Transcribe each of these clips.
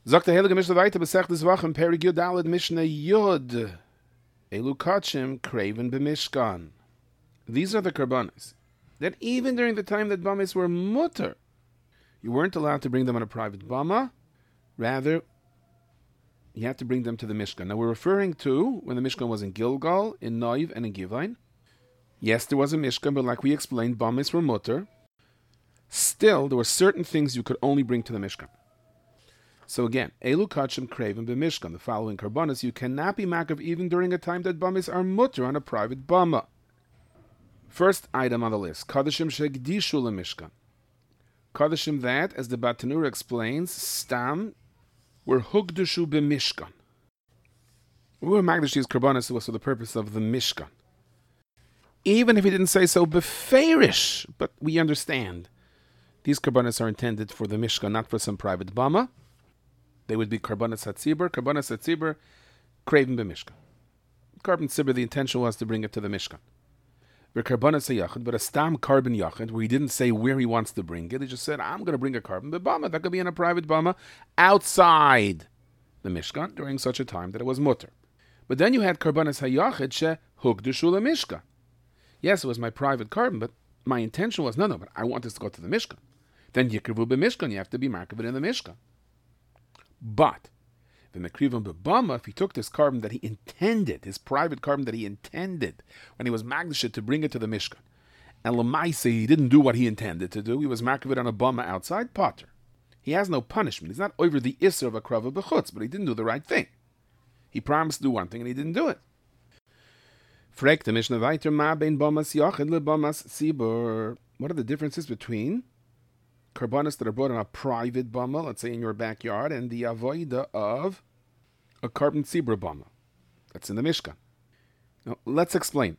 Sagt der Heilige Mishnah weiter, Besechtes Wochen, Perik Yud Daled Mishnah Yud. Elu Kachim Kraven B'Mishkan. These are the karbanis that even during the time that bamis were mutter, you weren't allowed to bring them on a private bama. Rather, you had to bring them to the Mishkan. Now we're referring to when the Mishkan was in Gilgal, in Noiv, and in Givain. Yes, there was a Mishkan, but like we explained, bamis were mutter. Still, there were certain things you could only bring to the Mishkan. So again, Elu Kachim Kraven B'Mishkan, the following karbanis, you cannot be makav even during a time that bamis are mutter on a private bama. First item on the list, Kadashim Shegdishu LeMishkan. Kadashim that, as the Batanura explains, Stam, were Hugdushu B'Mishkan. We were Magdash these karbanis was for the purpose of the Mishkan. Even if he didn't say so beferish, but we understand. These karbanis are intended for the Mishkan, not for some private bama. They would be karbanis hatzibur, Kraven B'Mishkan. Carbon tzibur, the intention was to bring it to the Mishkan. But a stam carbon yachid, where he didn't say where he wants to bring it, he just said, I'm going to bring a carbon bama. That could be in a private bama outside the Mishkan during such a time that it was mutter. But then you had karbanis hayachid she hugdushu leMishkan. Yes, it was my private carbon, but my intention was, no, but I want this to go to the Mishkan. Then yikrivu b'Mishkan, you have to be marked in the Mishkan. But the Mekrivan B'Bama, if he took this carbon that he intended, his private carbon that he intended, when he was Magdashit to bring it to the Mishkan, and Lamaise, he didn't do what he intended to do, he was Makavit on a Bama outside, Potter. He has no punishment. He's not over the Isser of a Krava B'chutz, but he didn't do the right thing. He promised to do one thing and he didn't do it. Frek the Mishnah weiter, Ma bein Bamas Yachid le Bamas Sibur. What are the differences between karbanis that are brought on a private bama, let's say in your backyard, and the avoida of a carbon tzibur bama that's in the Mishkan? Now, let's explain.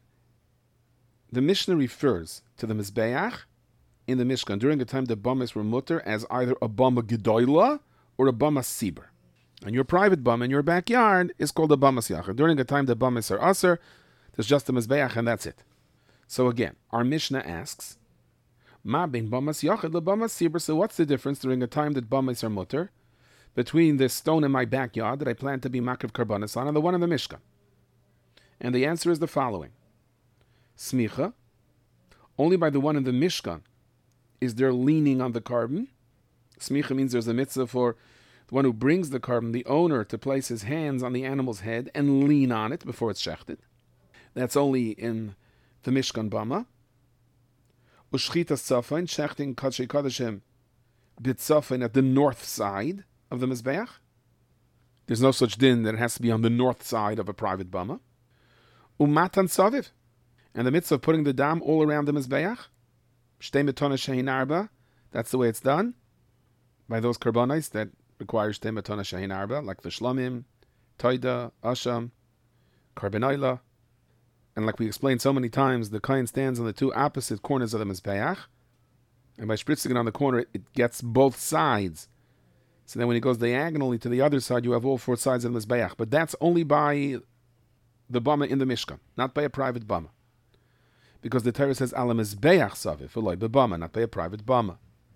The Mishnah refers to the Mizbeach in the Mishkan during the time the bamas were mutter as either a bama gedoyla or a bama sibur. And your private bama in your backyard is called a bama siachah. During the time the bamas are aser, there's just a Mizbeach and that's it. So again, our Mishnah asks, Ma bein bamas yachid le bamas sibur. So what's the difference during a time that bamas are mutter between the stone in my backyard that I plan to be makav karbanis on and the one in the Mishkan? And the answer is the following. Smicha, only by the one in the Mishkan is there leaning on the carbon. Smicha means there's a mitzvah for the one who brings the carbon, the owner, to place his hands on the animal's head and lean on it before it's shechted. That's only in the Mishkan bama. Ushchita Safain, shechting Kadshay Kadashim Bitzafain at the north side of the Mizbeach. There's no such din that it has to be on the north side of a private bama. Umatan Saviv, and the mitzvah of putting the dam all around the Mizbeach. Shtei Metona Shehin Arba, that's the way it's done. By those karbonis that require Shtei Metona Shehin Arba, like the Shlamim, Toida, Asham, Karbonoila. And like we explained so many times, the kohen stands on the two opposite corners of the Mizbeach, and by spritzing it on the corner, it gets both sides. So then when he goes diagonally to the other side, you have all four sides of the Mizbeach. But that's only by the bama in the Mishkan, not by a private bama. Because the Torah says, Ala Mizbeach Savif, Eloi B'Bama, not by a private bama.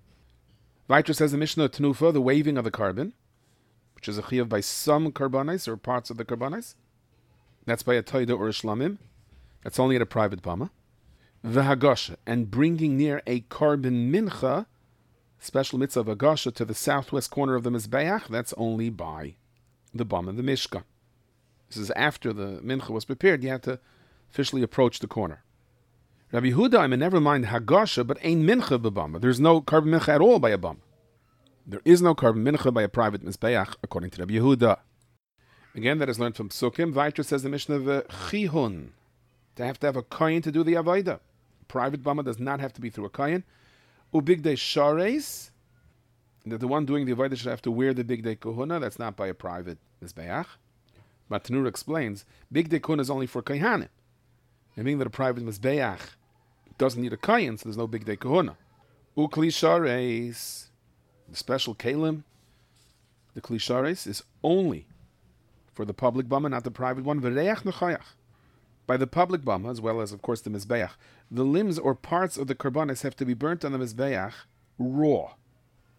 Vayter says the Mishnah Tenufa, the waving of the carbon, which is a chiyuv by some karbanis or parts of the karbanis. That's by a Toida or a Shlamim. That's only at a private bama. V'hagasha, and bringing near a carbon mincha, special mitzvah of hagasha, to the southwest corner of the Mizbeach, that's only by the bama, the Mishkan. This is after the mincha was prepared. You have to officially approach the corner. Rabbi Yehuda, I mean, never mind hagasha, but ein mincha b'bama. There's no carbon mincha at all by a bama. There is no carbon mincha by a private Mizbeach, according to Rabbi Yehuda. Again, that is learned from Psukim. Vayter says the Mishnah v'chihun, to have a kohen to do the avodah. Private bama does not have to be through a kohen. Ubigdei shares, that the one doing the avodah should have to wear the bigdei kohuna. That's not by a private mizbeach. But Tanur explains, bigdei kohuna is only for kohanim. Meaning that a private mizbeach doesn't need a kohen, so there's no bigdei kohuna. Ukli shares, the special kalim, the kli shares is only for the public bama, not the private one. V'reach nechayach. By the public bama, as well as, of course, the Mizbeach, the limbs or parts of the karbanis have to be burnt on the Mizbeach raw.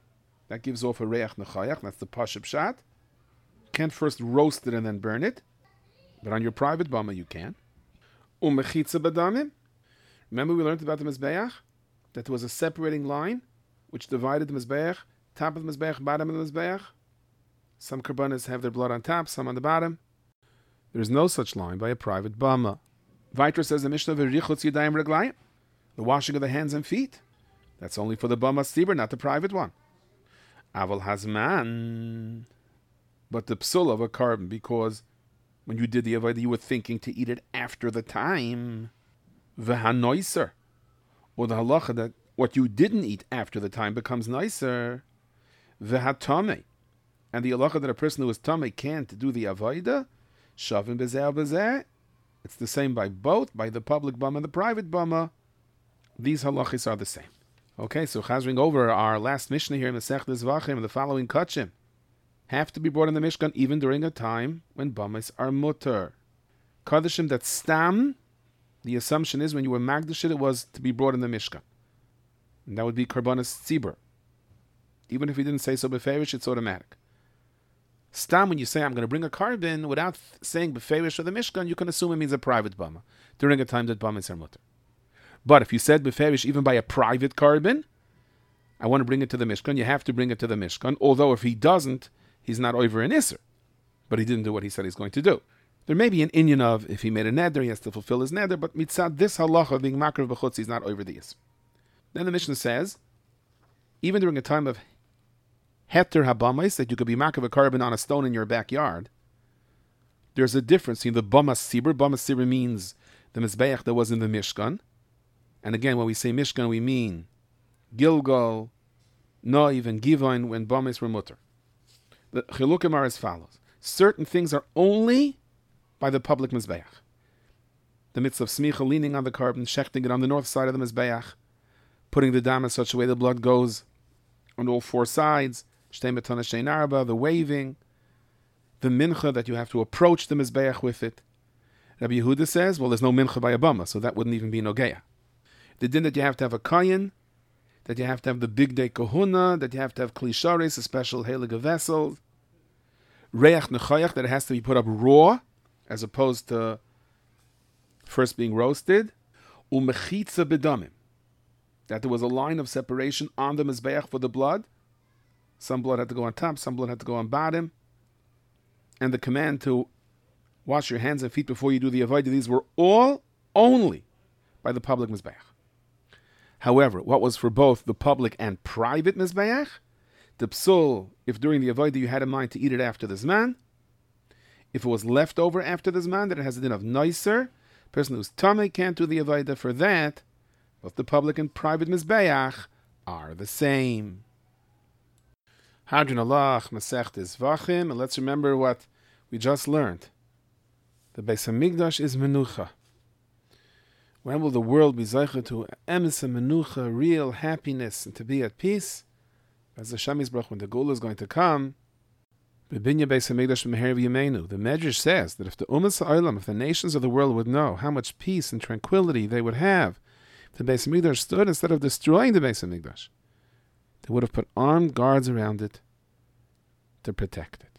That gives off a reach nechayach. That's the pashut pshat. You can't first roast it and then burn it. But on your private bama you can. Umechitza badamim. Remember we learned about the Mizbeach? That there was a separating line which divided the Mizbeach, top of the Mizbeach, bottom of the Mizbeach. Some karbanas have their blood on top, some on the bottom. There is no such line by a private bama. Viter says the Mishnah, V'richutz yadayim reglayim, the washing of the hands and feet. That's only for the bama tzibur, not the private one. Aval hazman. But the psul of a carbon, because when you did the avodah, you were thinking to eat it after the time. V'hanoiser. Or the halacha that what you didn't eat after the time becomes nicer. V'hatame. And the halacha that a person who is tamei can't do the avodah. Shavim bezeh bezeh. It's the same by both, by the public bama and the private bama. These halachis are the same. Okay, so chazring over our last Mishnah here in the Masechtas Zvachim, the following kachim have to be brought in the Mishkan even during a time when bamas are mutter. Kadashim that stam, the assumption is when you were magdash it was to be brought in the Mishkan. And that would be karbanas tzibur. Even if he didn't say so beferish, it's automatic. Stam, when you say I'm going to bring a carbon without saying beferish or the Mishkan, you can assume it means a private bama during a time that bamas are mutter. But if you said beferish even by a private carbon, I want to bring it to the Mishkan, you have to bring it to the Mishkan, although if he doesn't, he's not over an Isser. But he didn't do what he said he's going to do. There may be an inyan of, if he made a neder, he has to fulfill his neder, but mitzad this halacha being makar b'chutz, he's not over the Isser. Then the Mishnah says, even during a time of heter habamais, that you could be makar a carbon on a stone in your backyard, there's a difference in the bamas sibur. Bamas sibur means the mizbeach that was in the Mishkan. And again, when we say Mishkan, we mean Gilgal, Noiv, and Givon when bamas were mutter. The chilukim are as follows. Certain things are only by the public mizbeach. The mitzvah of smicha, leaning on the carbon, shechting it on the north side of the mizbeach, putting the dam in such a way the blood goes on all four sides, shtei metana shein arba, the waving, the mincha that you have to approach the mizbeach with it. Rabbi Yehuda says, well, there's no mincha by a bama, so that wouldn't even be nogeya. The din that you have to have a kayin, that you have to have the big day kahuna, that you have to have klisharis, a special heilige vessel, reach nechayach, that it has to be put up raw, as opposed to first being roasted, umechitza bedamim, that there was a line of separation on the mizbeach for the blood. Some blood had to go on top, some blood had to go on bottom, and the command to wash your hands and feet before you do the avodah, these were all only by the public mizbeach. However, what was for both the public and private mizbeach, the psul, if during the avodah you had in mind to eat it after the zman, if it was left over after the zman, that it has a din of noiser, person who's tamei can't do the avodah for that, both the public and private mizbeach are the same. Hadron alach Masechtas Zvachim, and let's remember what we just learned. The Beis Hamikdash is menucha. When will the world be zeicha to emes menucha, real happiness, and to be at peace? As the Shemizbrach, when the Gula is going to come, Bebinya Beis Hamikdash Meher V'Yameinu. The Medrash says that if the Umas Ha'olam, if the nations of the world would know how much peace and tranquility they would have, if the Beis Hamikdash stood instead of destroying the Beis Hamikdash, they would have put armed guards around it to protect it.